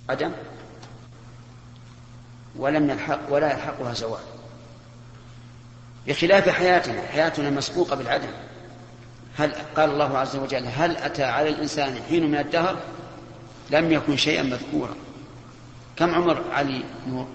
عدم ولم يلحق ولا يلحقها زوال، بخلاف حياتنا مسبوقة بالعدم. هل قال الله عز وجل: هل أتى على الإنسان حين من الدهر لم يكن شيئا مذكورا. كم عمر علي نور؟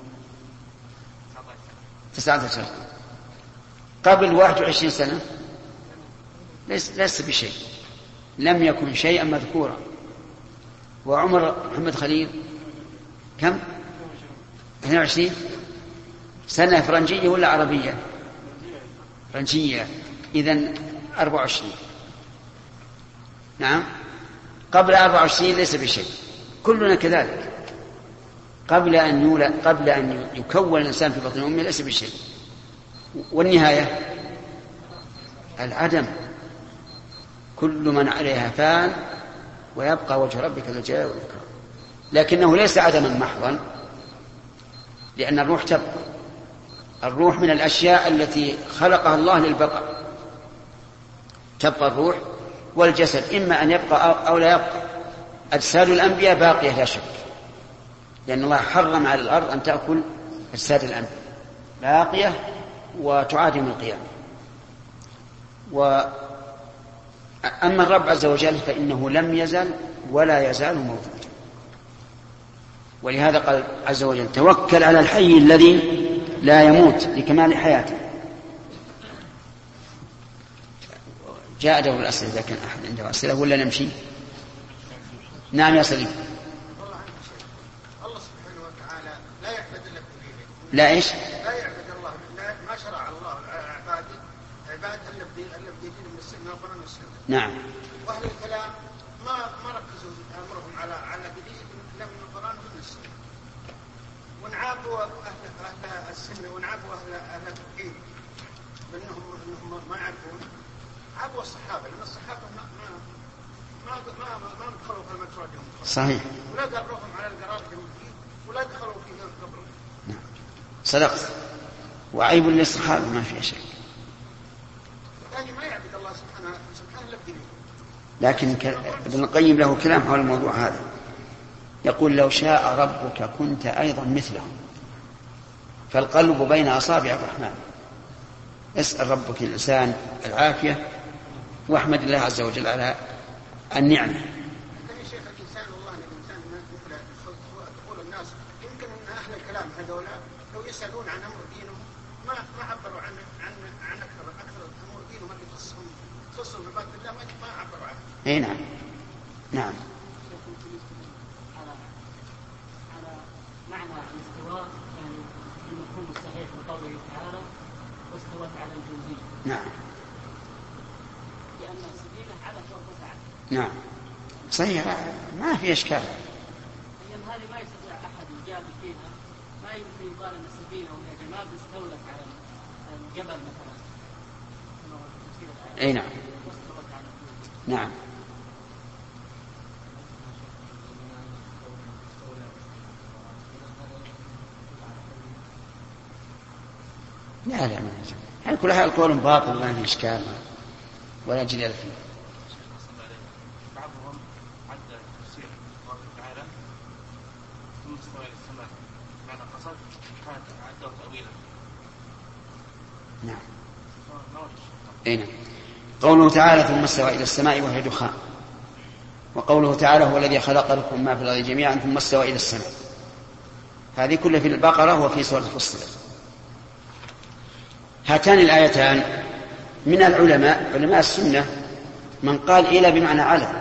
19. قبل 21 سنة ليس بشيء، لم يكن شيئا مذكورا. وعمر محمد خليل كم؟ 22 سنة. فرنجية ولا عربية؟ فرنجية. إذن 24. نعم، قبل 24 ليس بشيء. كلنا كذلك، قبل أن يولد، قبل أن يكون الإنسان في بطن أمه ليس بشيء. والنهاية العدم. كل من عليها فان ويبقى وجه ربك ذو الجلال والإكرام. لكنه ليس عدما محضا، لأن الروح تبقى. الروح من الأشياء التي خلقها الله للبقاء. تبقى الروح والجسد، إما أن يبقى أو لا يبقى. أجساد الأنبياء باقية لا شك، لأن الله حرم على الأرض أن تأكل أجساد الأنبياء، باقية وتعاد يوم القيامة. أما الرب عز وجل فإنه لم يزل ولا يزال موجود. ولهذا قال عز وجل: توكل على الحي الذي لا يموت لكمال حياته. جاء دور الأسئلة إذا كان أحد عنده أسئلة ولا نمشي؟ نعم يا سليم. الله سبحانه وتعالى لا يعبد إلا بدينه. لا إيش؟ لا يعبد الله، ما شرع الله عباد إلا بدين من السنة وقرآن السنة. نعم. وأهل الكلام ما ركزوا أمرهم على بدين لا من القرآن ومن السنة، ونعابوا أهل السنة ونعابوا أهل التوحيد بأنهم ما يعرفون. عابوا الصحابة، لأن الصحابة ما دخلوا في المجرى. صحيح. ولا قرروهم على القرار الجمهوري ولا دخلوا فيه القبر. نعم صدقت. وعيب للصحابة ما فيها شيء. يعني ما يعبد الله سبحانه لبدينه. لكن ابن القيم له كلام حول الموضوع هذا، يقول: لو شاء ربك كنت أيضا مثلهم، فالقلب بين أصابع الرحمن. اسأل ربك الإنسان العافية واحمد الله عز وجل على النعمة. يا شيخ الإنسان والله الإنسان مثل تقول الناس يمكن أن أهل الكلام هذولا لو يسألون عن أمر دينهم ما عبروا عن أكثر أمور دينهم اللي تخصهم بباب الله ما عبروا عنه. أي نعم. نعم. على معنى الاستواء، يعني المفهوم الصحيح من قوله تعالى: واستوت على الجودي. نعم. لأن السبيل على فوق وسعة. نعم صحيح، ما في إشكال. أيام هذه ما يستطيع أحد يجاب فيها، ما يمكن يقال أن السفينة وهي جماد استولت على الجبل مثلا. أي نعم. نعم. لا ما يجب. يعني كل هذا القول باطل ما في إشكال ولا جدال فيه. بعضهم عد تفسير الله تعالى ثم استوى إلى السماء معنى قصد كانت عده تأويلا. نعم. أي نعم. قوله تعالى: ثم استوى إلى السماء وهي دخان. وقوله تعالى: هو الذي خلق لكم ما في الأرض جميعا ثم استوى إلى السماء. هذه كلها في البقرة وفي سورة فصلت. هاتان الآيتان من علماء السنة من قال إلى بمعنى على،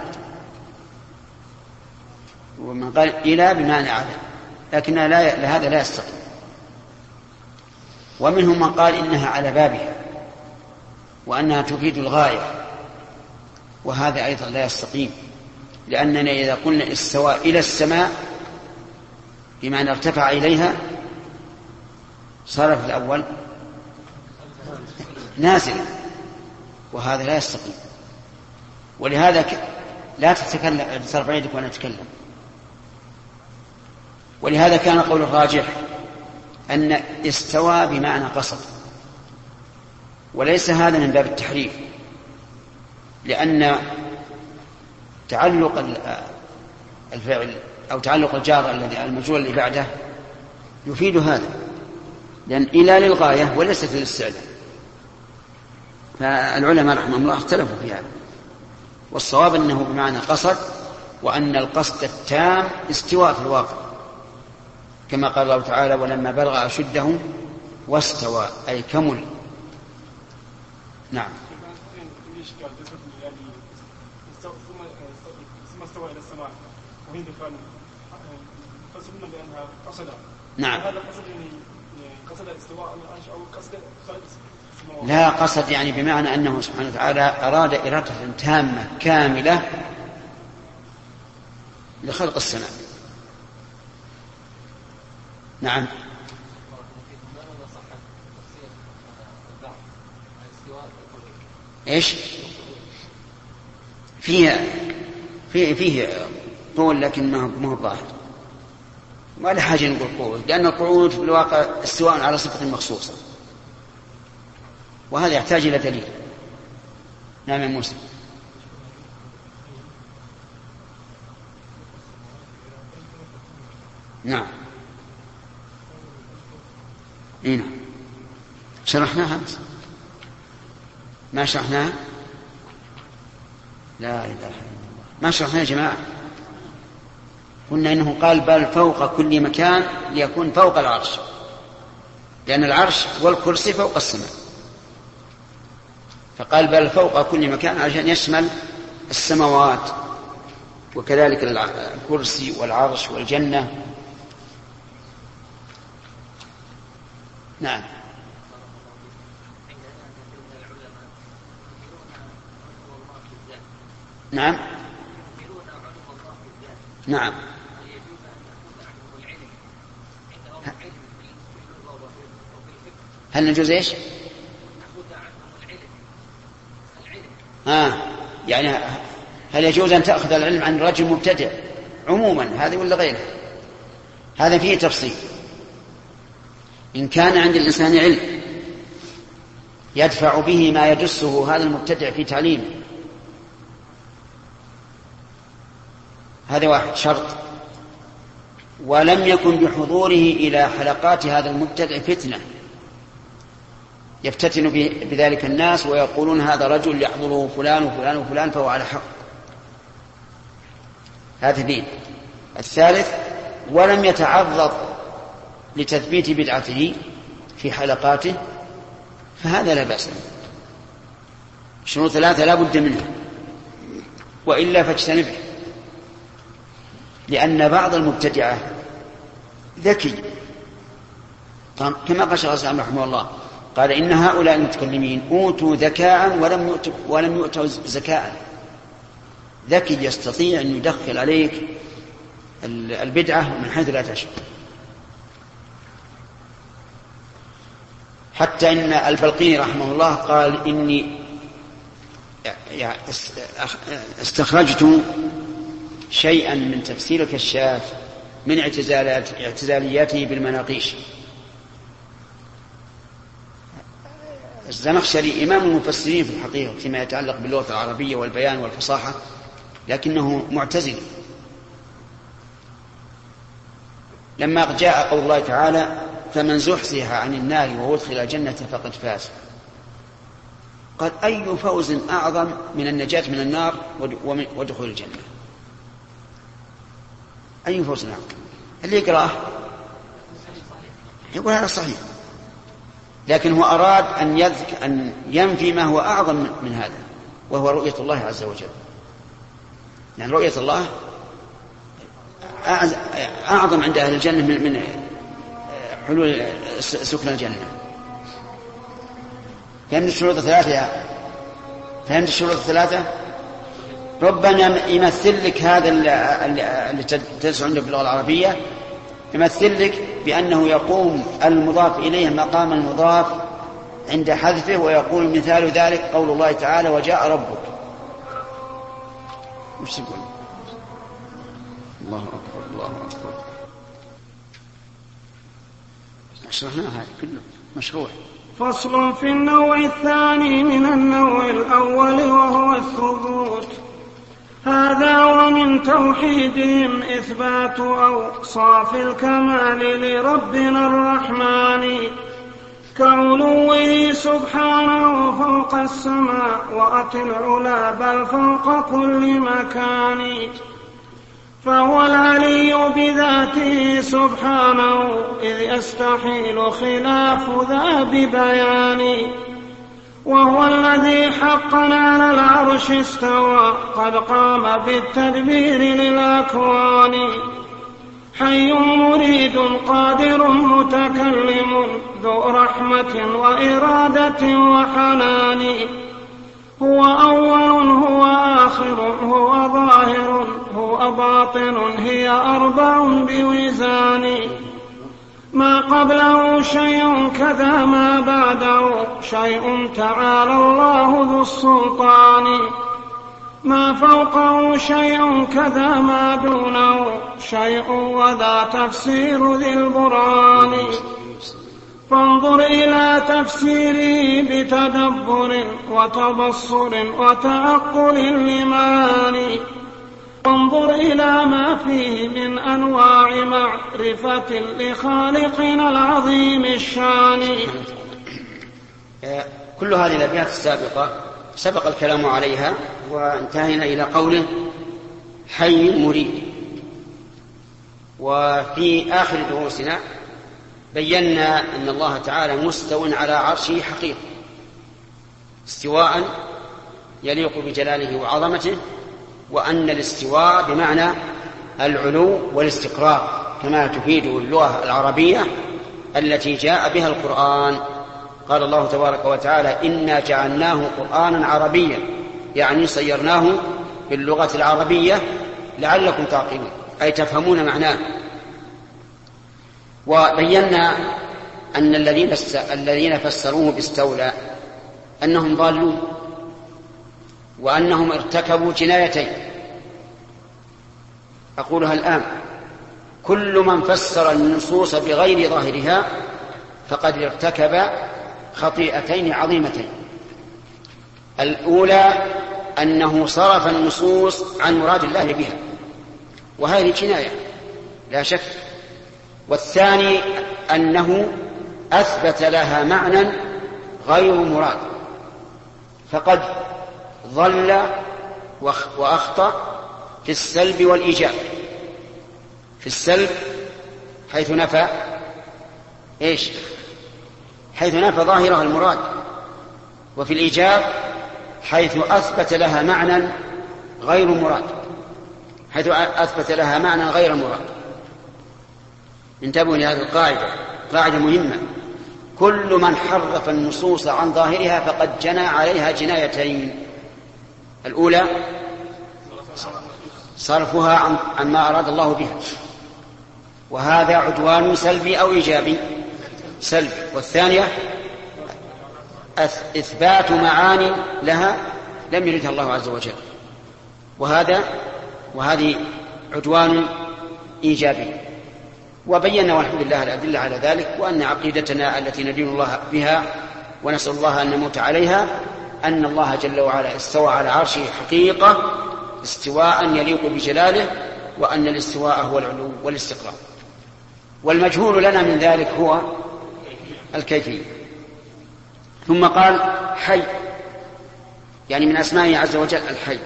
ومن قال إلى بمعنى على، لكن هذا لا يستقيم. ومنهم من قال إنها على بابها وأنها تفيد الغاية، وهذا أيضا لا يستقيم، لأننا إذا قلنا استوى إلى السماء بمعنى ارتفع إليها صار في الأول نازلا، وهذا لا يستقيم. ولهذا لا تتكلم، ترفع يدك وأنا أتكلم. ولهذا كان قول الراجح أن استوى بمعنى قصد، وليس هذا من باب التحريف، لأن تعلق الفعل أو تعلق الجار الذي المجرور اللي بعده يفيد هذا، لأن إلى للغاية وليست للاستعلاء. فالعلماء رحمهم الله اختلفوا في هذا، والصواب أنه بمعنى قصد، وأن القصد التام استواء في الواقع، كما قال الله تعالى ولما بلغ أشده واستوى أي كمل. نعم. ثم استوى إلى السماء وهي دخان فسمنا بأنها قصد. نعم. هذا قصد يعني قصد استواء العرش أو قصد السماوات؟ لا، قصد يعني بمعنى أنه سبحانه وتعالى أراد إرادة تامة كاملة لخلق السماء. نعم. إيش؟ فيه قول لكن ما هو ظاهر، ولا حاجة نقول قول، لأن القعود في الواقع استواء على صفة مخصوصة، وهذا يحتاج إلى دليل. نعم يا موسى. نعم. إيه نعم. شرحناها بس ما شرحناها. لا إله إلا الله، ما شرحناها يا جماعة. قلنا إنه قال بل فوق كل مكان ليكون فوق العرش، لأن العرش والكرسي فوق السماء، فقال بل فوق كل مكان عشان يشمل السماوات وكذلك الكرسي والعرش والجنة. نعم. نعم. نعم. هل نجوز ايش؟ يعني هل يجوز أن تأخذ العلم عن رجل مبتدع عموما هذا ولا غيره؟ هذا فيه تفصيل. إن كان عند الإنسان علم يدفع به ما يدسه هذا المبتدع في تعليمه، هذا واحد شرط، ولم يكن بحضوره إلى حلقات هذا المبتدع فتنة يفتتن بذلك الناس ويقولون هذا رجل يحضره فلان وفلان وفلان فهو على حق. هذا دين. الثالث ولم يتعرض لتثبيت بدعته في حلقاته، فهذا لا بأس. شروط ثلاثة لا بد منها، وإلا فاجتنبه، لأن بعض المبتدعة ذكي، كما قال شيخ الإسلام رحمه الله قال إن هؤلاء المتكلمين أوتوا ذكاء ولم يؤتوا زكاء. ذكي يستطيع أن يدخل عليك البدعة من حيث لا تشعر. حتى إن البلقيني رحمه الله قال إني استخرجت شيئا من تفسير الكشاف من اعتزالياته بالمناقيش. الزمخشري إمام المفسرين في الحقيقة فيما يتعلق باللغة العربية والبيان والفصاحة، لكنه معتزلي. لما جاء قول الله تعالى فمن زحزح عن النار وأدخل الجنة فقد فاز، قال أي فوز أعظم من النجاة من النار ودخول الجنة؟ أي فوز أعظم؟ اللي يقرأه يقول هذا صحيح، لكن هو أراد أن ينفي ما هو أعظم من هذا، وهو رؤية الله عز وجل. يعني رؤية الله أعظم عند أهل الجنة من حلول سكن الجنة. فهمت الشروط الثلاثة؟ فهمت الشروط الثلاثة؟ ربنا يمثل لك هذا اللي تدرس عنده باللغة العربية، يمثل لك بأنه يقوم المضاف إليه مقام المضاف عند حذفه، ويقول مثال ذلك قول الله تعالى وجاء ربك. وش تقول؟ الله أكبر الله أكبر. شرحناها هذه كله مشروع. فصل في النوع الثاني من النوع الأول وهو الثبوت. هذا ومن توحيدهم إثبات أوصاف الكمال لربنا الرحمن كعلوه سبحانه فوق السماء وأتى العلا بل فوق كل مكان فهو العلي بذاته سبحانه إذ يستحيل خلاف ذا ببيان وهو الذي حقا على العرش استوى قد قام بالتدبير للأكوان حي مريد قادر متكلم ذو رحمة وإرادة وحنان هو أول هو آخر هو ظاهر هو باطن هي أربع بوزان ما قبله شيء كذا ما بعده شيء تعالى الله ذو السلطان ما فوقه شيء كذا ما دونه شيء وذا تفسير ذي البرهان فانظر إلى تفسيره بتدبر وتبصر وتعقل لمعاني وانظر إلى ما فيه من أنواع معرفة لخالقنا العظيم الشان. كل هذه الأبيات السابقة سبق الكلام عليها وانتهينا إلى قوله حي مريد. وفي آخر دروسنا بينا أن الله تعالى مستو على عرشه حقيقة استواء يليق بجلاله وعظمته وأن الاستواء بمعنى العلو والاستقرار كما تفيده اللغة العربية التي جاء بها القرآن. قال الله تبارك وتعالى إنا جعلناه قرآنا عربيا يعني صيرناه باللغة العربية لعلكم تعقلون أي تفهمون معناه. وبينا أن الذين فسروه باستولى أنهم ضالون وأنهم ارتكبوا جنايتين. أقولها الآن كل من فسر النصوص بغير ظاهرها فقد ارتكب خطيئتين عظيمتين. الأولى أنه صرف النصوص عن مراد الله بها وهذه جناية لا شك. والثاني أنه أثبت لها معنى غير مراد فقد ضل وأخطأ في السلب والإيجاب. في السلب حيث نفى حيث نفى ظاهرها المراد وفي الإيجاب حيث أثبت لها معنى غير مراد انتبهوا لهذه القاعدة قاعدة مهمة. كل من حرف النصوص عن ظاهرها فقد جنى عليها جنايتين. الأولى صرفها عن ما أراد الله بها وهذا عدوان سلبي أو إيجابي سلبي. والثانية إثبات معاني لها لم يردها الله عز وجل وهذه عدوان إيجابي. وبينا والحمد لله الأدلة على ذلك وأن عقيدتنا التي ندين الله بها ونسأل الله أن نموت عليها أن الله جل وعلا استوى على عرشه حقيقة استواء يليق بجلاله وأن الاستواء هو العلو والاستقرار والمجهول لنا من ذلك هو الكيفية. ثم قال حي يعني من أسمائه عز وجل الحي.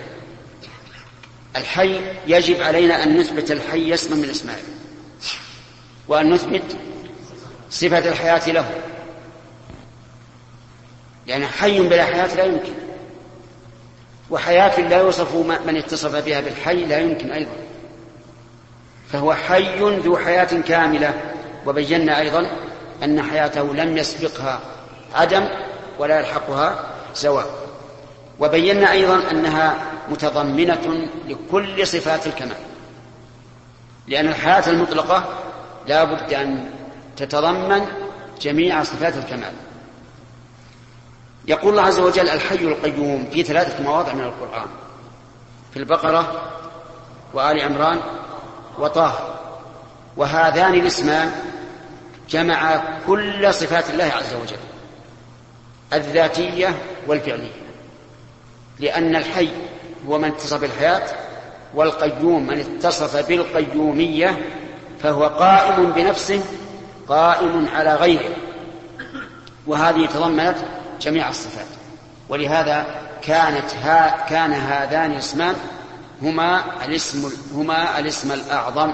الحي يجب علينا أن نثبت الحي اسما من اسمائه وأن نثبت صفة الحياة له يعني حي بلا حياة لا يمكن وحياة لا يوصف من اتصف بها بالحي لا يمكن أيضا فهو حي ذو حياة كاملة. وبينا أيضا أن حياته لم يسبقها عدم ولا يلحقها زوال. وبينا أيضا أنها متضمنة لكل صفات الكمال لأن الحياة المطلقة لا بد أن تتضمن جميع صفات الكمال. يقول الله عز وجل الحي القيوم في 3 مواضع من القرآن في البقرة وآل عمران وطه وهذان الاسمان جمع كل صفات الله عز وجل الذاتية والفعلية لأن الحي هو من اتصف بالحياة والقيوم من اتصف بالقيومية فهو قائم بنفسه قائم على غيره، وهذه تضمنت جميع الصفات. ولهذا كان هذان الاسمان هما الاسم الأعظم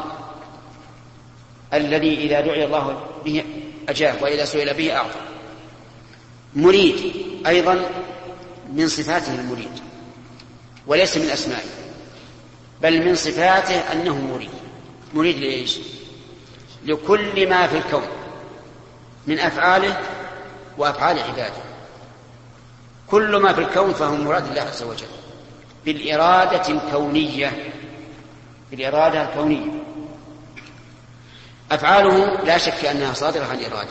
الذي إذا دعي الله به أجاب وإذا سئل به أعطى. مريد أيضا من صفاته المريد، وليس من أسمائه، بل من صفاته أنه مريد لإيش؟ لكل ما في الكون من أفعاله وأفعال عباده. كل ما في الكون فهو مراد الله عز وجل بالإرادة الكونية. أفعاله لا شك أنها صادرة عن إرادة،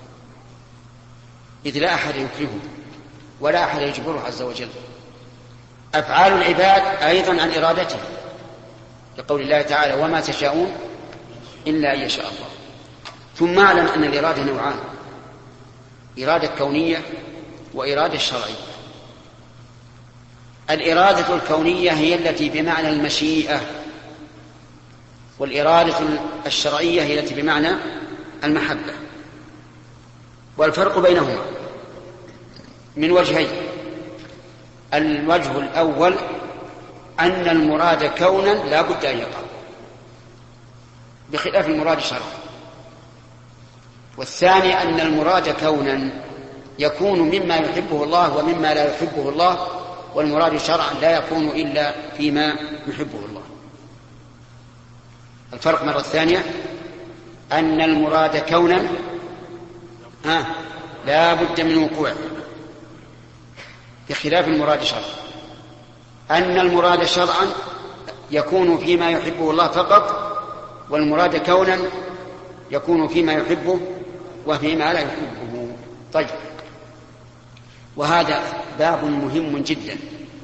إذ لا أحد يكرهه ولا أحد يجبره عز وجل. أفعال العباد أيضا عن إرادته، لقول الله تعالى وما تشاءون إلا أن يشاء الله. ثم اعلم أن الإرادة نوعان: إرادة كونية وإرادة شرعية. الإرادة الكونية هي التي بمعنى المشيئة، والإرادة الشرعية هي التي بمعنى المحبة. والفرق بينهما من وجهين: الوجه الأول أن المراد كونا لا بد أن يقع بخلاف المراد شرعا، والثاني أن المراد كونا يكون مما يحبه الله ومما لا يحبه الله، والمراد شرعا لا يكون إلا فيما يحبه الله. الفرق مرة ثانية أن المراد كونا لا بد من وقوعه بخلاف المراد شرعا. أن المراد شرعا يكون فيما يحبه الله فقط، والمراد كونا يكون فيما يحبه وفيما لا يحبه. طيب، وهذا باب مهم جدا.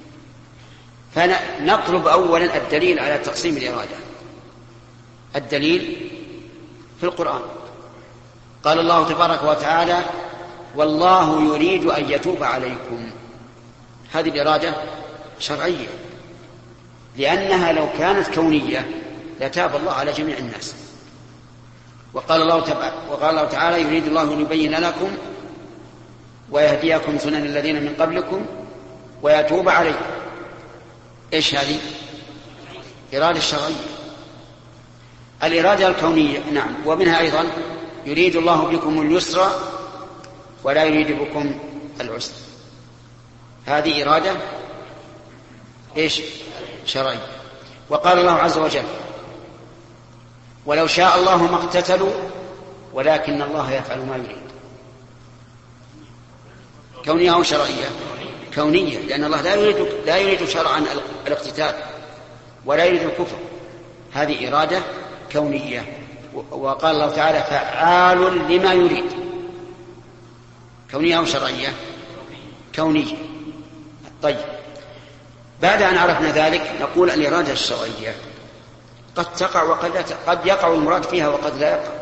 فنطلب أولا الدليل على تقسيم الإرادة. الدليل في القرآن، قال الله تبارك وتعالى والله يريد أن يتوب عليكم. هذه الإرادة شرعية، لأنها لو كانت كونية لتاب الله على جميع الناس. وقال الله تعالى يريد الله أن يبين لكم ويهديكم سنن الذين من قبلكم ويتوب عليكم. إيش هذه؟ إرادة شرعية. الإرادة الكونية نعم، ومنها أيضا يريد الله بكم اليسر ولا يريد بكم العسر. هذه إرادة إيش؟ شرعية. وقال الله عز وجل ولو شاء الله ما اقتتلوا ولكن الله يفعل ما يريد. كونية أو شرعية؟ كونية، لأن الله لا يريد شرعا الاقتتال ولا يريد الكفر. هذه إرادة كونية. وقال الله تعالى فعال لما يريد. كونية أو شرعية؟ كونية. طيب، بعد أن عرفنا ذلك نقول الإرادة الشرعية قد تقع قد يقع المراد فيها وقد لا يقع.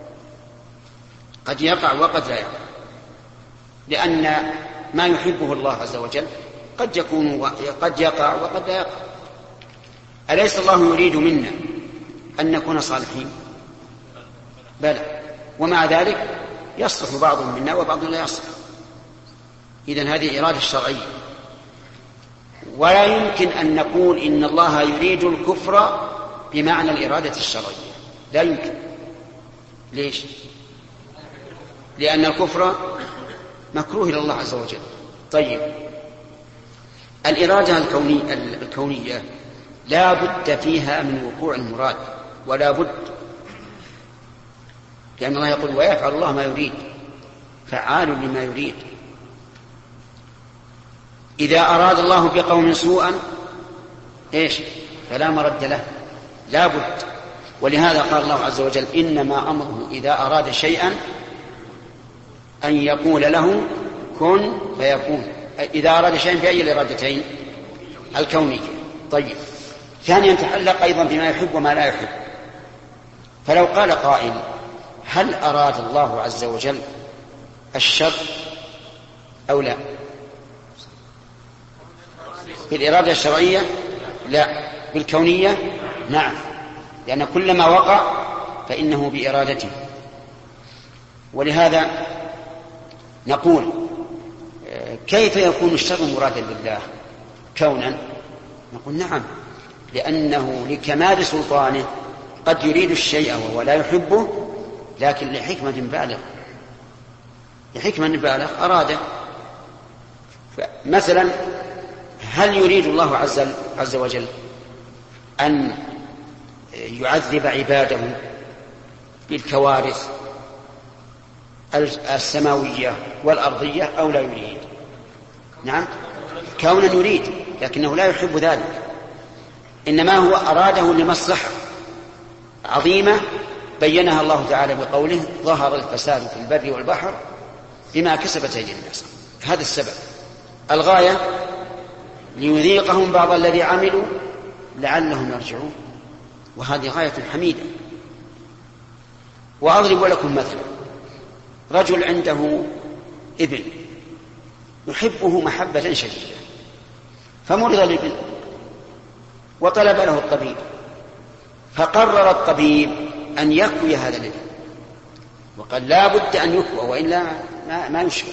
قد يقع وقد لا يقع، لأن ما يحبه الله عز وجل قد يقع وقد لا يقع. أليس الله يريد منا أن نكون صالحين؟ بلى، ومع ذلك يصلح بعض منا وبعض لا يصلح. إذن هذه إرادة شرعية. ولا يمكن أن نقول إن الله يريد الكفر بمعنى الإرادة الشرعية، لا يمكن. ليش؟ لأن الكفر مكروه إلى الله عز وجل. طيب، الإرادة الكونية لا بد فيها من وقوع المراد، ولا بد، لأن الله يقول ويفعل الله ما يريد، فعال لما يريد. إذا أراد الله بقوم سوءا إيش؟ فلا مرد له، لا بد. ولهذا قال الله عز وجل إنما أمره إذا أراد شيئا أن يقول له كن فيكون. إذا أراد شيئا في أي الإرادتين؟ الكونية. طيب، ثانيا تحلق أيضا بما يحب وما لا يحب. فلو قال قائل هل أراد الله عز وجل الشر أو لا؟ بالإرادة الشرعية لا، بالكونية نعم، لأن كل ما وقع فإنه بإرادته. ولهذا نقول كيف يكون الشر مرادا لله كونا؟ نقول نعم، لأنه لكمال سلطانه قد يريد الشيء وهو لا يحبه، لكن لحكمة بالغة أراده. مثلا هل يريد الله عز وجل أن يعذب عباده بالكوارث السماوية والأرضية أو لا يريد؟ نعم كونا يريد، لكنه لا يحب ذلك، إنما هو أراده لمصلحة عظيمة بينها الله تعالى بقوله ظهر الفساد في البر والبحر بما كسبت أيدي الناس. هذا السبب. الغاية ليذيقهم بعض الذي عملوا لعلهم يرجعون، وهذه غاية حميدة. وأضرب لكم مثلا، رجل عنده ابن يحبه محبة شديدة، فمرض الابن وطلب له الطبيب، فقرر الطبيب أن يكوي هذا الابن، وقال لا بد أن يكوى وإلا ما يشفى.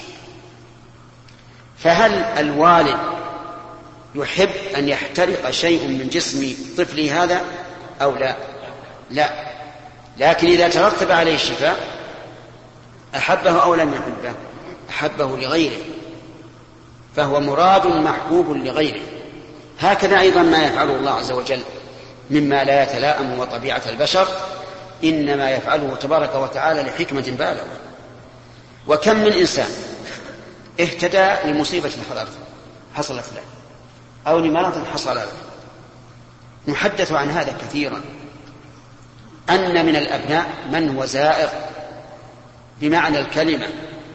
فهل الوالد يحب أن يحترق شيء من جسم طفله هذا أو لا؟ لا، لكن إذا ترتب عليه الشفاء أحبه أو لم يحبه؟ أحبه لغيره، فهو مراد محبوب لغيره. هكذا أيضا ما يفعله الله عز وجل مما لا يتلائم وطبيعة البشر، إنما يفعله تبارك وتعالى لحكمة بالغة. وكم من إنسان اهتدى لمصيبة حصلت له أو لمرض حصل له. نحدث عن هذا كثيرا، أن من الأبناء من هو زائغ بمعنى الكلمة.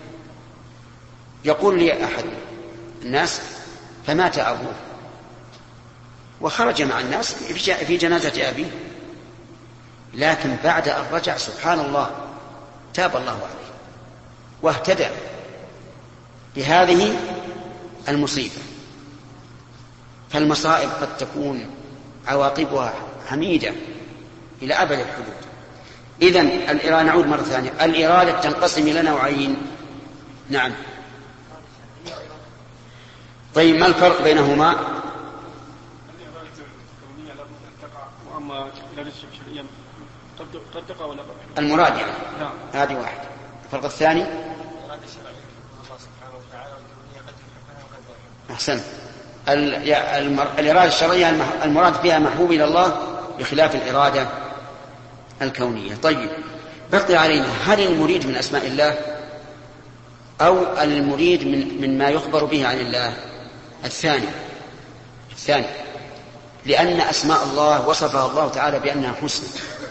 يقول لي أحد الناس فمات أبوه وخرج مع الناس في جنازة أبيه، لكن بعد أن رجع سبحان الله تاب الله عليه واهتدى بهذه المصيبة. فالمصائب قد تكون عواقبها حميدة إلى أبد الحدود. إذن الإرادة، نعود مرة ثانية، الإرادة تنقسم إلى نوعين. نعم. طيب ما الفرق بينهما؟ الإرادة الكونية لا بد أن تقع، وأما الإرادة الشرعية قد تقع ولا بد. المراد يعني نعم. هذه واحد. الفرق الثاني الإرادة الشرعية الله سبحانه وتعالى، والكونية قد يحبها وقد لا يحبها. أحسن. الإرادة الشرعية المراد فيها محبوب إلى الله بخلاف الإرادة الكونية. طيب بقي علينا هل المريد من أسماء الله أو المريد من ما يخبر به عن الله؟ الثاني، لأن أسماء الله وصفها الله تعالى بأنها حسنى،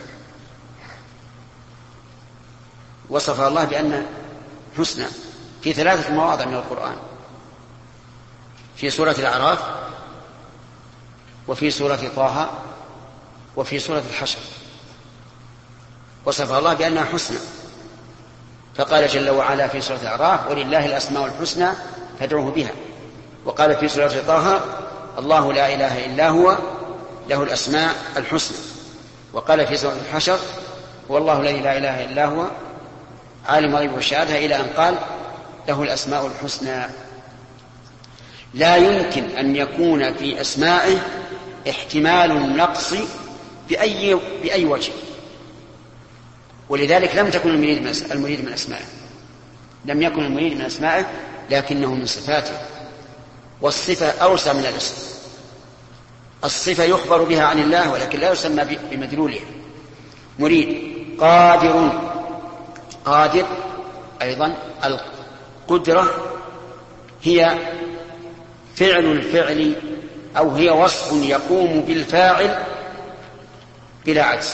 وصفها الله بأنها حسنى في 3 مواضع من القرآن، في سورة الأعراف وفي سورة طه وفي سورة الحشر، وصف الله بأنها حسنى. فقال جل وعلا في سورة الأعراف ولله الأسماء الحسنى فادعوه بها، وقال في سورة طه الله لا إله إلا هو له الأسماء الحسنى، وقال في سورة الحشر والله الذي لا إله إلا هو عالم الغيب والشهادة، إلى أن قال له الأسماء الحسنى. لا يمكن أن يكون في أسمائه احتمال النقص بأي وجه، ولذلك لم تكن المريد من أسمائه، لم يكن المريد من أسمائه، لكنه من صفاته. والصفة أوسع من الاسم. الصفة يخبر بها عن الله ولكن لا يسمى بمدلولها. مريد قادر أيضا. القدرة هي فعل الفعل أو هي وصف يقوم بالفاعل بلا عجز.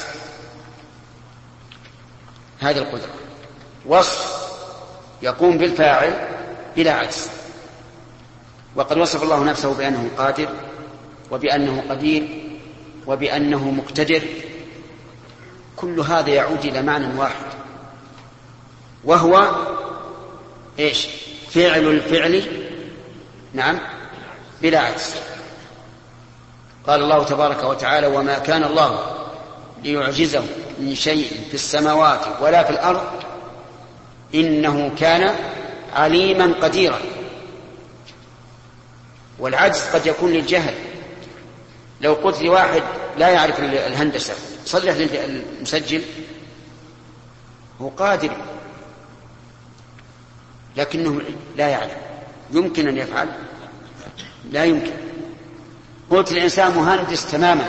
هذه القدرة وصف يقوم بالفاعل بلا عجز. وقد وصف الله نفسه بأنه قادر وبأنه قدير وبأنه مقتدر. كل هذا يعود إلى معنى واحد، وهو إيش؟ فعل الفعل نعم بلا عجز. قال الله تبارك وتعالى: وما كان الله ليعجزه من شيء في السماوات ولا في الأرض إنه كان عليما قديرا. والعجز قد يكون للجهل. لو قلت لواحد لا يعرف الهندسة صلح المسجل، هو قادر لكنه لا يعلم. يمكن أن يفعل؟ لا يمكن. قلت الإنسان مهندس تماما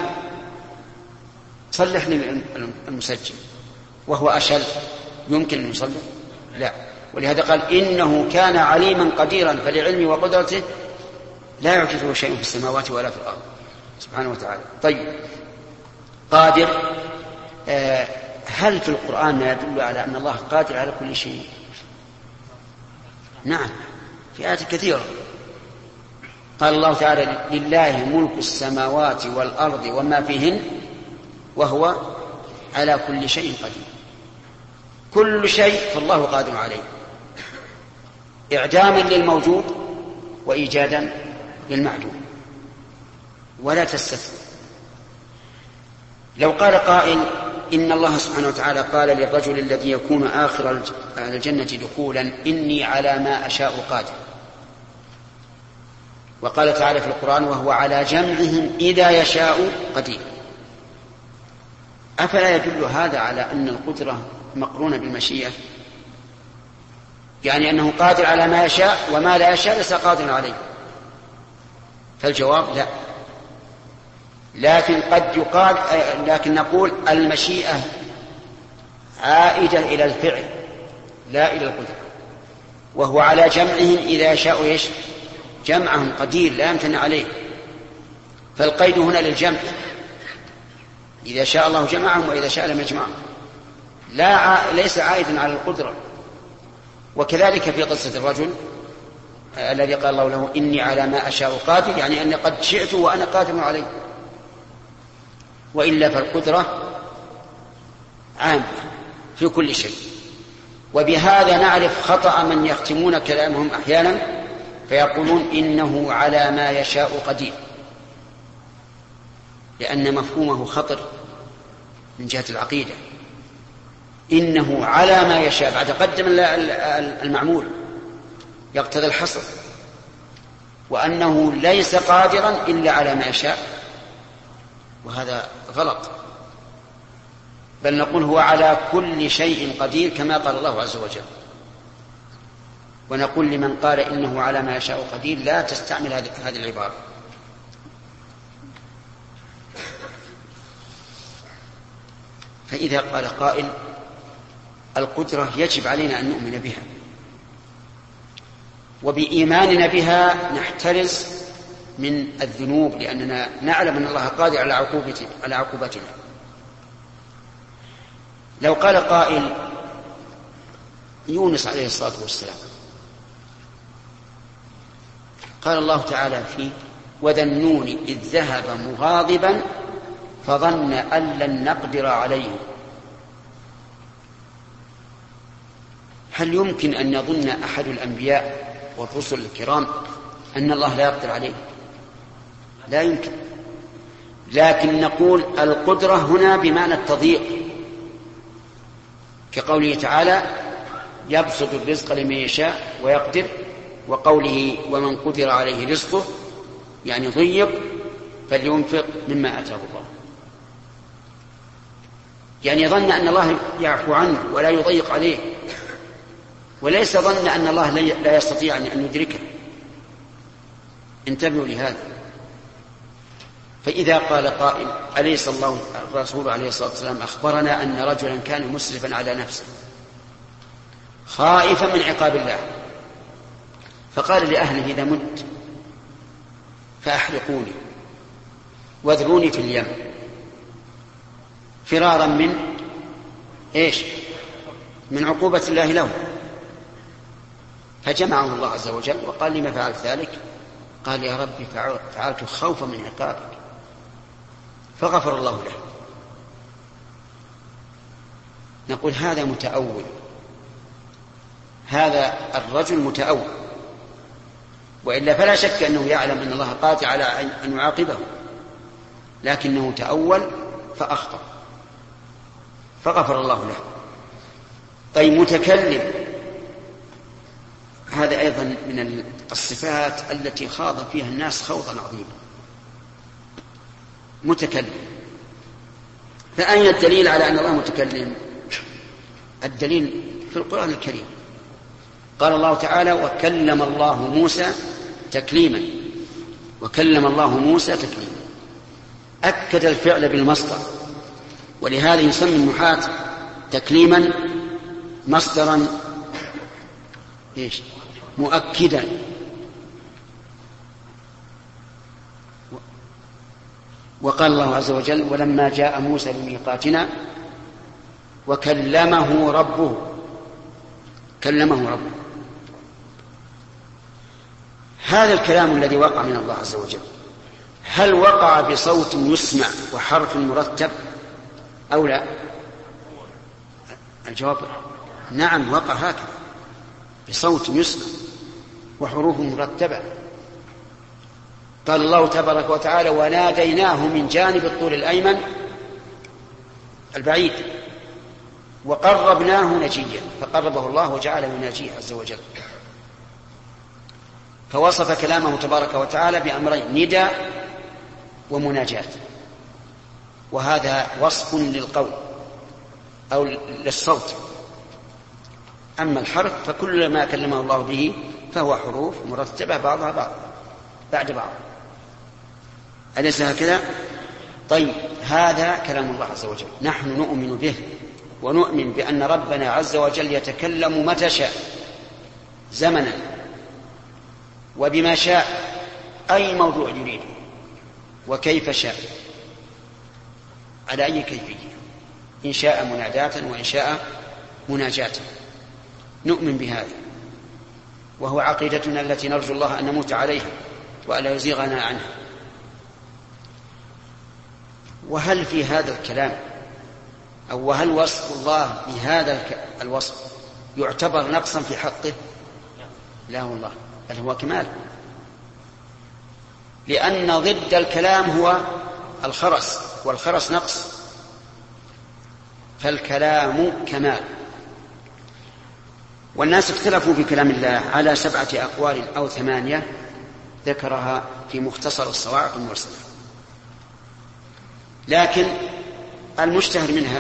صلح لي المسجل وهو أشل، يمكن أن يصلح؟ لا. ولهذا قال: إنه كان عليما قديرا، فلعلمه وقدرته لا يعجزه شيء في السماوات ولا في الأرض سبحانه وتعالى. طيب، قادر، هل في القرآن ما يدل على أن الله قادر على كل شيء؟ نعم، في آيات كثيرة. قال الله تعالى: لله ملك السماوات والأرض وما فيهن وهو على كل شيء قدير. كل شيء فالله قادر عليه، إعداما للموجود وإيجادا للمعدوم. ولا تستثني. لو قال قائل: إن الله سبحانه وتعالى قال للرجل الذي يكون آخر الجنة دخولا: إني على ما أشاء قادر. وقال تعالى في القرآن: وهو على جمعهم إذا يشاء قدير. أفلا يدل هذا على أن القدرة مقرونة بالمشيئة؟ يعني أنه قادر على ما يشاء وما لا يشاء ليس قادر عليه. فالجواب لا. لكن قد يقال، لكن نقول المشيئة عائدة إلى الفعل لا إلى القدرة. وهو على جمعهم إذا يشاء إيش؟ جمعهم قدير لا يمتنع عليه. فالقيد هنا للجمع، إذا شاء الله جمعهم وإذا شاء لم يجمعهم، ليس عائدا على القدرة. وكذلك في قصة الرجل الذي قال الله له: إني على ما أشاء قادر، يعني أني قد شئت وأنا قادر عليه. وإلا فالقدرة عامة في كل شيء. وبهذا نعرف خطأ من يختمون كلامهم أحيانا فيقولون: إنه على ما يشاء قدير، لأن مفهومه خطر من جهة العقيدة. إنه على ما يشاء بعد قدم المعمول يقتضي الحصر، وأنه ليس قادرا إلا على ما يشاء، وهذا غلط. بل نقول هو على كل شيء قدير كما قال الله عز وجل. ونقول لمن قال إنه على ما يشاء قدير: لا تستعمل هذه العبارة. فإذا قال قائل: القدرة يجب علينا أن نؤمن بها، وبإيماننا بها نحترز من الذنوب، لأننا نعلم أن الله قادر على عقوبتنا. لو قال قائل: يونس عليه الصلاة والسلام قال الله تعالى فيه: وذا النون إذ ذهب مغاضبا فظن أن لن نقدر عليه. هل يمكن أن يظن أحد الأنبياء والرسل الكرام أن الله لا يقدر عليه؟ لا يمكن. لكن نقول القدرة هنا بمعنى التضييق، كقوله تعالى: يبسط الرزق لمن يشاء ويقدر، وقوله: ومن قدر عليه رزقه، يعني ضيق فلينفق مما آتاه الله. يعني ظن أن الله يعفو عنه ولا يضيق عليه، وليس ظن أن الله لا يستطيع أن يدركه. انتبهوا لهذا. فإذا قال قائل: أليس الله الرسول عليه الصلاة والسلام أخبرنا أن رجلا كان مسرفا على نفسه خائفا من عقاب الله، فقال لأهله: إذا مت فأحرقوني واذروني في اليم فرارا من إيش؟ من عقوبة الله له. فجمعه الله عز وجل وقال: لما فعلت ذلك؟ قال: يا ربي فعلت خوفا من عقابك، فغفر الله له. نقول هذا متأول، هذا الرجل متأول، وإلا فلا شك أنه يعلم أن الله قادر على أن يعاقبه، لكنه تأول فأخطأ فغفر الله له. طيب متكلم، هذا أيضا من الصفات التي خاض فيها الناس خوضا عظيما. متكلم، فأين الدليل على أن الله متكلم؟ الدليل في القرآن الكريم. قال الله تعالى: وكلم الله موسى تكليما. وكلم الله موسى تكليما، أكد الفعل بالمصدر، ولهذا يسمى النحاة تكليما مصدرا مؤكدا. وقال الله عز وجل: ولما جاء موسى لميقاتنا وكلمه ربه. كلمه ربه، هذا الكلام الذي وقع من الله عز وجل هل وقع بصوت يسمع وحرف مرتب أو لا؟ الجواب نعم، وقع هكذا بصوت يسمع وحروف مرتبة. قال الله تبارك وتعالى: وناديناه من جانب الطور الأيمن البعيد وقربناه نجيا، فقربه الله وجعله ناجيا عز وجل. فوصف كلامه تبارك وتعالى بأمرين: نداء ومناجاة، وهذا وصف للقول أو للصوت. أما الحرف فكل ما كلمه الله به فهو حروف مرتبة بعضها بعد بعض. أليس هكذا؟ طيب، هذا كلام الله عز وجل، نحن نؤمن به ونؤمن بأن ربنا عز وجل يتكلم متى شاء زمنا وبما شاء أي موضوع يريده وكيف شاء على أي كيفية، إن شاء مناداة وإن شاء مناجاة. نؤمن بهذا، وهو عقيدتنا التي نرجو الله أن نموت عليها وألا يزيغنا عنها. وهل في هذا الكلام أو وهل وصف الله بهذا الوصف يعتبر نقصا في حقه؟ لا والله، بل هو كمال، لأن ضد الكلام هو الخرس، والخرس نقص، فالكلام كمال. والناس اختلفوا في كلام الله على 7 أقوال أو 8 ذكرها في مختصر الصواعق المرسلة، لكن المشتهر منها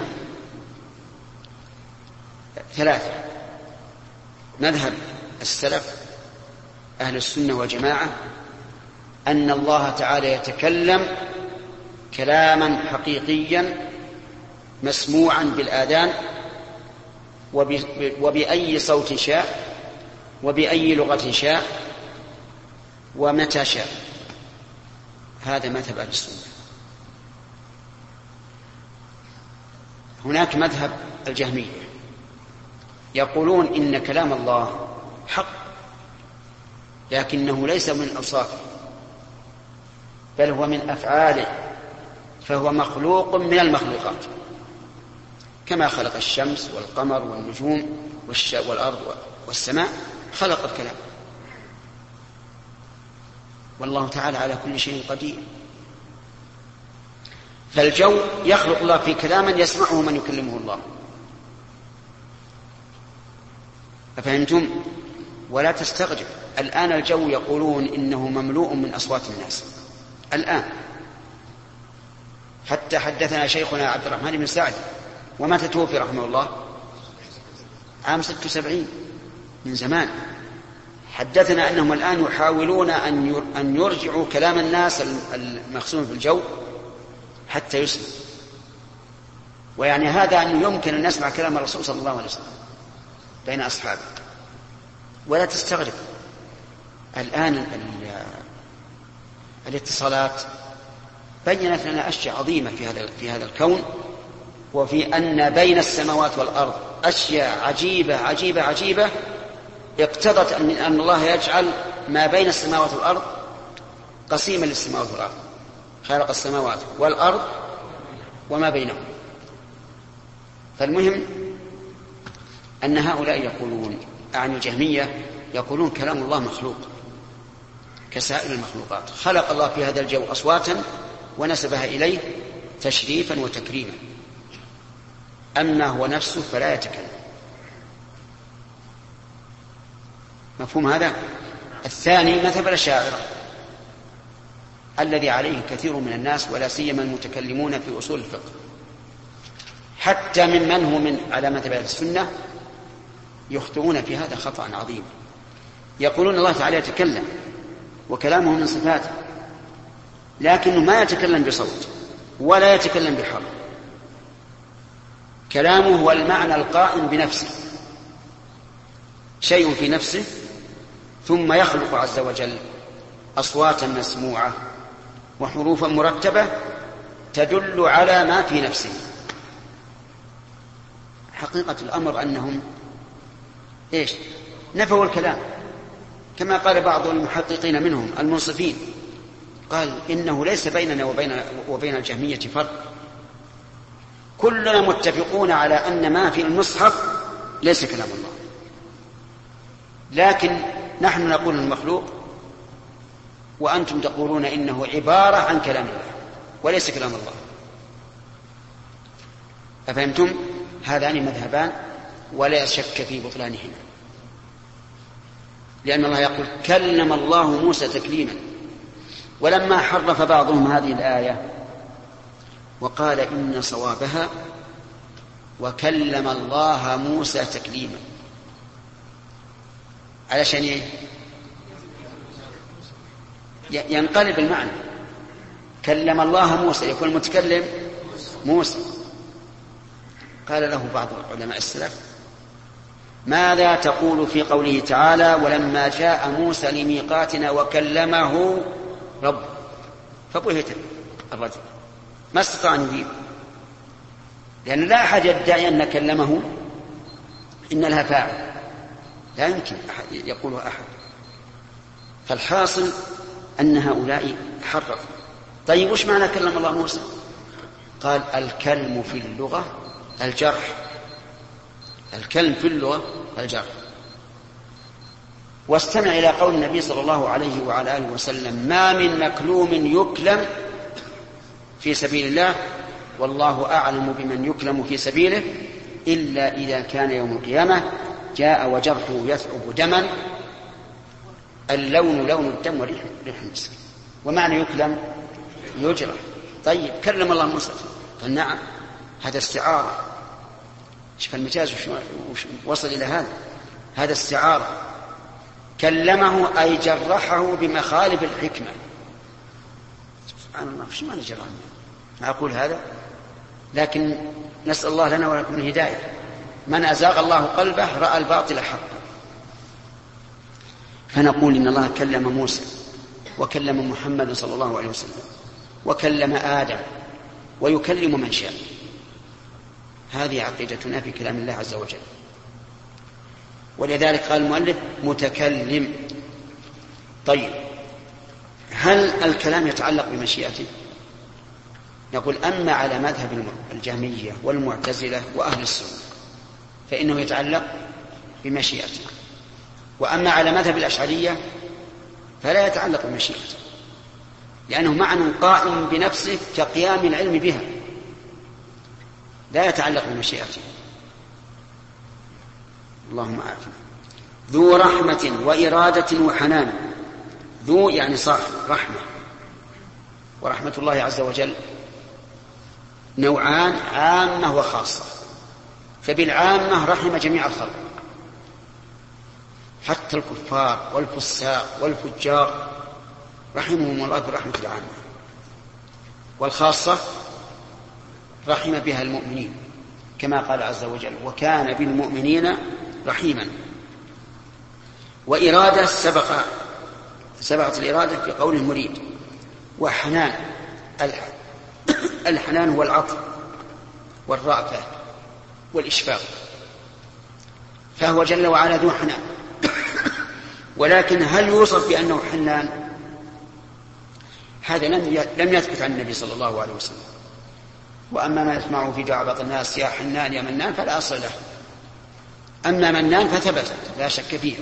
3: مذهب السلف أهل السنة والجماعة أن الله تعالى يتكلم كلاما حقيقيا مسموعا بالآذان وبأي صوت شاء وبأي لغة شاء ومتى شاء. هذا مذهب أهل السنة. هناك مذهب الجهمية يقولون إن كلام الله حق لكنه ليس من أوصافه بل هو من أفعاله، فهو مخلوق من المخلوقات، كما خلق الشمس والقمر والنجوم والأرض والسماء، خلق الكلام، والله تعالى على كل شيء قدير. فالجو يخلق الله في كلاما يسمعه من يكلمه الله. أفهمتم؟ ولا تستغرب، الآن الجو يقولون إنه مملوء من أصوات الناس الآن. حتى حدثنا شيخنا عبد الرحمن بن سعد، ومتى توفي رحمه الله؟ عام 76، من زمان. حدثنا أنهم الآن يحاولون أن يرجعوا كلام الناس المخزون في الجو حتى يسمع، ويعني هذا أن يمكن أن نسمع كلام الرسول صلى الله عليه وسلم بين أصحابه. ولا تستغرب، الآن الاتصالات بينت لنا أشياء عظيمة في هذا الكون، وفي أن بين السماوات والأرض أشياء عجيبة عجيبة عجيبة اقتضت أن الله يجعل ما بين السماوات والأرض قسيما للسماوات والأرض. خلق السماوات والأرض وما بينهم. فالمهم أن هؤلاء يقولون، عن الجهمية، يقولون كلام الله مخلوق كسائر المخلوقات. خلق الله في هذا الجو أصواتا ونسبها إليه تشريفا وتكريما. أما هو نفسه فلا يتكلم. مفهوم هذا؟ الثاني مذهب الأشاعرة الذي عليه كثير من الناس ولا سيما المتكلمون في أصول الفقه، حتى ممن هو من على مذهب السنة يخطئون في هذا خطأ عظيم. يقولون الله تعالى يتكلم وكلامه من صفاته، لكنه ما يتكلم بصوت ولا يتكلم بحرف. كلامه هو المعنى القائم بنفسه، شيء في نفسه ثم يخلق عز وجل أصواتا مسموعة وحروفا مرتبة تدل على ما في نفسه. حقيقة الأمر أنهم نفوا الكلام، كما قال بعض المحققين منهم المنصفين، قال إنه ليس بيننا وبين الجهمية فرق، كلنا متفقون على أن ما في المصحف ليس كلام الله، لكن نحن نقول المخلوق وأنتم تقولون إنه عبارة عن كلام الله وليس كلام الله. أفهمتم؟ هذان مذهبان ولا شك في بطلانهما، لأن الله يقول كلم الله موسى تكليما. ولما حرف بعضهم هذه الآية وقال إن صوابها وكلم الله موسى تكليما، علشان ينقلب المعنى. كلم الله موسى يكون المتكلم موسى. قال له بعض علماء السلف ماذا تقول في قوله تعالى ولما جاء موسى لميقاتنا وكلمه رب؟ فبهت الرجل ما استطاع أن يجيب، لأن لا أحد يدعي أن كلمه إن لها فاعل، لا يمكن يقولها أحد. فالحاصل أن هؤلاء حرفوا. طيب وش معنى كلم الله موسى؟ قال الكلم في اللغة الجرح، الكلم في اللغة الجرح. واستمع إلى قول النبي صلى الله عليه وعلى آله وسلم ما من مكلوم يكلم في سبيل الله والله أعلم بمن يكلم في سبيله إلا إذا كان يوم القيامة جاء وجرحه يثعب دما اللون لون الدم وريح المسك. ومعنى يكلم يجرح. طيب كلم الله موسى؟ قال نعم، هذا استعارة. شوف المجاز وصل إلى هذا استعارة. كلمه أي جرحه بمخالف الحكمة. سبحان الله، وش معنى جرحه؟ ما أقول هذا، لكن نسأل الله لنا ولكم الهداية. من أزاغ الله قلبه رأى الباطل حقا. فنقول إن الله كلم موسى وكلم محمد صلى الله عليه وسلم وكلم آدم ويكلم من شاء. هذه عقيدتنا في كلام الله عز وجل. ولذلك قال المؤلف متكلم. طيب هل الكلام يتعلق بمشيئته؟ نقول أما على مذهب الجهمية والمعتزلة وأهل السنة فإنه يتعلق بمشيئته، وأما على مذهب الأشعرية فلا يتعلق بمشيئته، لأنه معنى قائم بنفسه كقيام العلم بها، لا يتعلق بمشيئته. اللهم عافنا. ذو رحمة وإرادة وحنان. ذو يعني صاحب رحمة، ورحمة الله عز وجل نوعان، عامة وخاصة. فبالعامة رحم جميع الخلق حتى الكفار والفساق والفجار رحمهم الله برحمة العامة. والخاصة رحم بها المؤمنين كما قال عز وجل وكان بالمؤمنين رحيما. وإرادة سبقت الإرادة في قوله مريد. وحنان، الحنان هو العطف والرأفة والإشفاق، فهو جل وعلا ذو حنان. ولكن هل يوصف بأنه حنان؟ هذا لم يثبت عن النبي صلى الله عليه وسلم. وأما ما يسمعه في دعوة الناس يا حنان يا منان فلا أصل له. أما منان فثبتت لا شك فيها.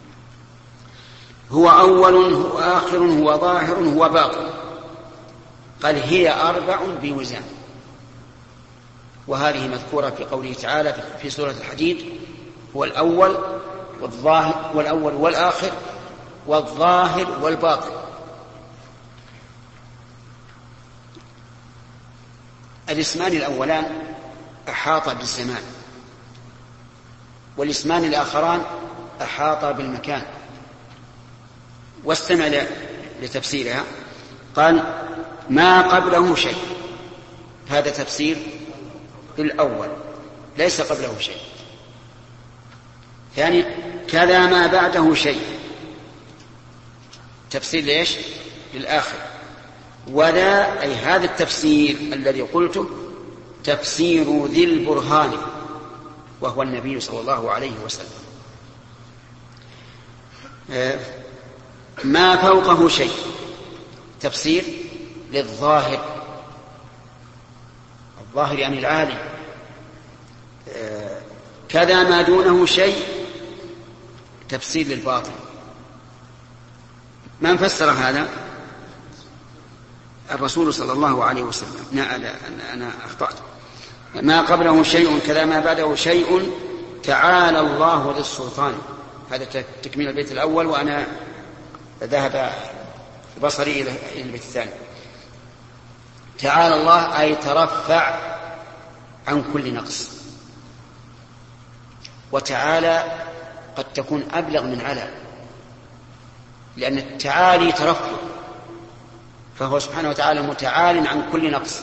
هو أول، هو آخر، هو ظاهر، هو باطن. قال هي 4 بوزان، وهذه مذكورة في قوله تعالى في سورة الحديد: هو الأول والآخر والظاهر والباطن. الاسمان الأولان أحاط بالزمان، والاسمان الآخران أحاط بالمكان. واستمع لتفسيرها. قال: ما قبله شيء، هذا تفسير الأول، ليس قبله شيء. ثاني: كذا ما بعده شيء، تفسير ليش؟ للآخر. ولا أي هذا التفسير الذي قلته تفسير ذي البرهان، وهو النبي صلى الله عليه وسلم. ما فوقه شيء، تفسير للظاهر، الظاهر يعني العالي. كذا ما دونه شيء، تفسير للباطن. من فسر هذا؟ الرسول صلى الله عليه وسلم. أنا أخطأت. ما قبله شيء كذا ما بعده شيء، تعالى الله ذي السلطان. هذا تكميل البيت الأول، وأنا ذهب بصري إلى البيت الثاني. تعالى الله أي ترفع عن كل نقص. وتعالى قد تكون أبلغ من على، لأن التعالي ترفع، فهو سبحانه وتعالى متعال عن كل نقص.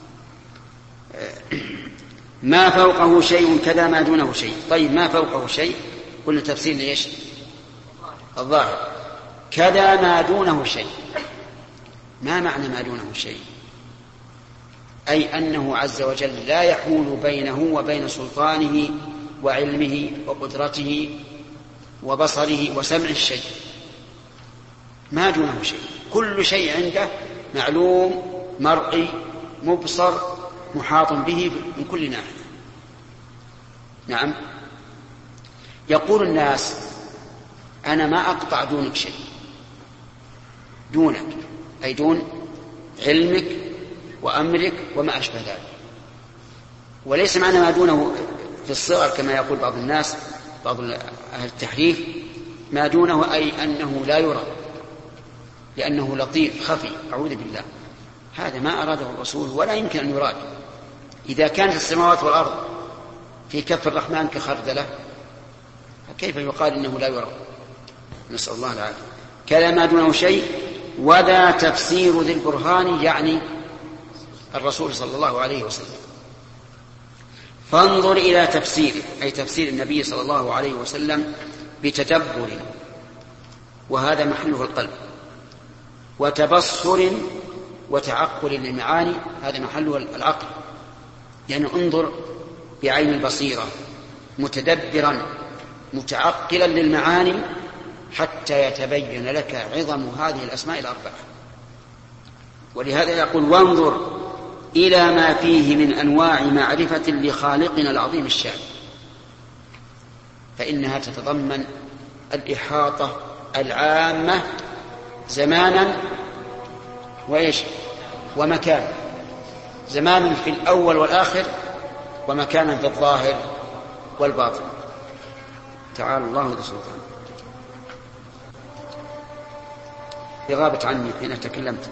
ما فوقه شيء كذا ما دونه شيء. طيب، ما فوقه شيء قلنا تفسير ليش؟ الظاهر. كذا ما دونه شيء، ما معنى ما دونه شيء؟ أي أنه عز وجل لا يحول بينه وبين سلطانه وعلمه وقدرته وبصره وسمعه شيء، ما دونه شيء. كل شيء عنده معلوم مرئي مبصر محاط به من كل ناحية. نعم. يقول الناس: أنا ما أقطع دونك شيء. دونك أي دون علمك وأمرك وما أشبه ذلك. وليس معنى ما دونه في الصغر كما يقول بعض الناس، بعض أهل التحريف: ما دونه أي أنه لا يرى، لأنه لطيف خفي. أعوذ بالله، هذا ما أراده الرسول ولا يمكن أن يراد. إذا كانت السماوات والأرض في كف الرحمن كخردلة، كيف يقال إنه لا يرى؟ نسأل الله العافية. كلا ما دونه شيء. وذا تفسير ذي البرهان، يعني الرسول صلى الله عليه وسلم. فانظر إلى تفسيره، أي تفسير النبي صلى الله عليه وسلم، بتدبر، وهذا محله القلب، وتبصر وتعقل للمعاني، هذا محله العقل. يعني انظر بعين البصيرة متدبرا متعقلا للمعاني حتى يتبين لك عظم هذه الأسماء الأربعة. ولهذا يقول: وانظر إلى ما فيه من أنواع معرفة لخالقنا العظيم الشان، فإنها تتضمن الإحاطة العامة زمانا ومكانا، زمانا في الأول والآخر، ومكانا في الظاهر والباطن. تعالى الله ذو السلطان. غابت عني حين تكلمت.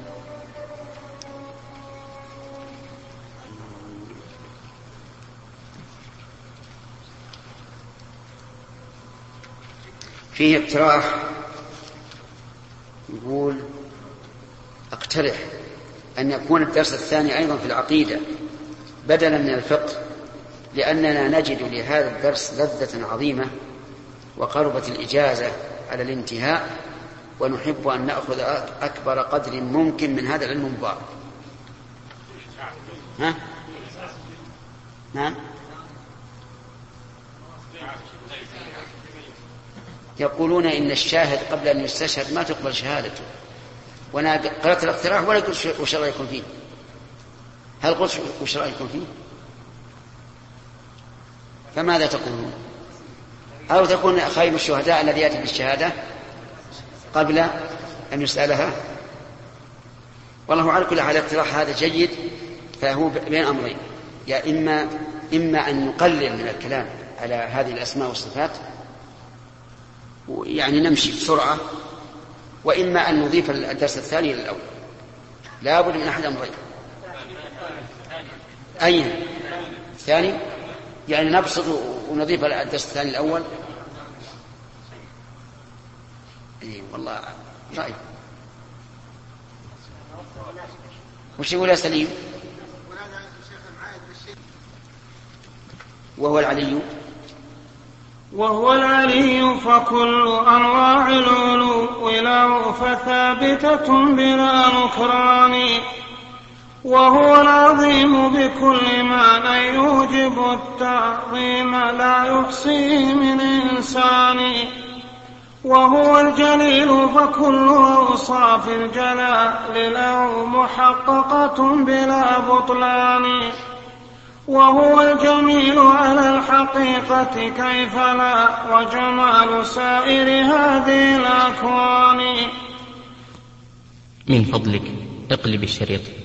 فيه اقتراح، يقول: اقترح أن يكون الدرس الثاني أيضا في العقيدة بدلا من الفقه، لأننا نجد لهذا الدرس لذة عظيمة، وقربت الإجازة على الانتهاء، ونحب أن نأخذ أكبر قدر ممكن من هذا العلم المبارك. ها؟ نعم. يقولون إن الشاهد قبل أن يستشهد ما تقبل شهادته، وأنا قرأت الاقتراح ولا قلت وش رأيكم فيه؟ هل قلت وش رأيكم فيه؟ فماذا تقولون؟ أو تكون خير الشهداء الذي يأتي بالشهادة قبل أن يسألها؟ والله على كل حال الاقتراح هذا جيد، فهو بين أمرين، يا إما أن نقلل من الكلام على هذه الأسماء والصفات يعني نمشي بسرعة، وإما أن نضيف الدرس الثاني إلى الأول. لا بد من أحد أمرين. أين الثاني؟ يعني نبسط ونضيف الدرس الثاني الأول. والله رأي. وش يقول يا سليم؟ وهو العلي فكل أنواع العلو له فثابتة بلا نكران، وهو العظيم بكل معنى يوجب التعظيم لا يحصيه من إنسان، وهو الجليل فكل أوصاف الجلال له محققة بلا بطلان، وهو الجميل على الحقيقة كيف لا، وجمال سائر هذه الأكوان. من فضلك اقلب الشريط.